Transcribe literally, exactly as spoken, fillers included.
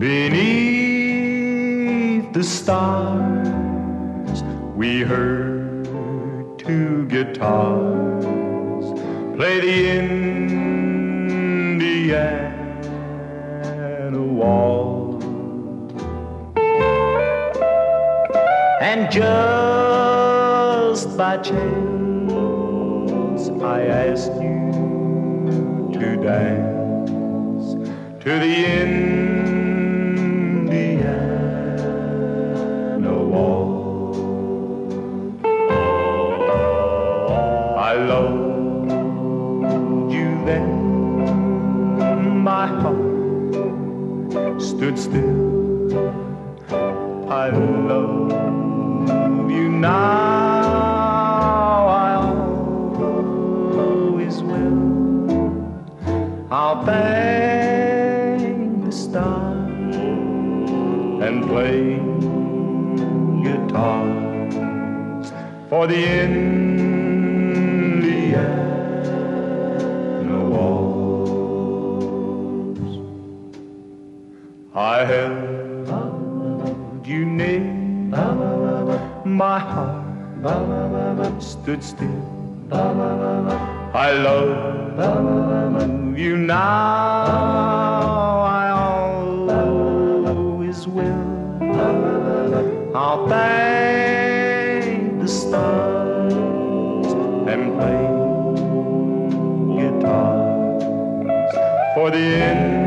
Beneath the stars, we heard two guitars play the Indiana waltz. And just by chance, I asked you to dance to the Indiana waltz. I loved you then, my heart stood still. I love you now, I always will. I'll thank the stars and play guitars for the Indiana waltz. I held you near, my heart stood still. I love you now, I always will. I'll thank the stars and play guitars for the end.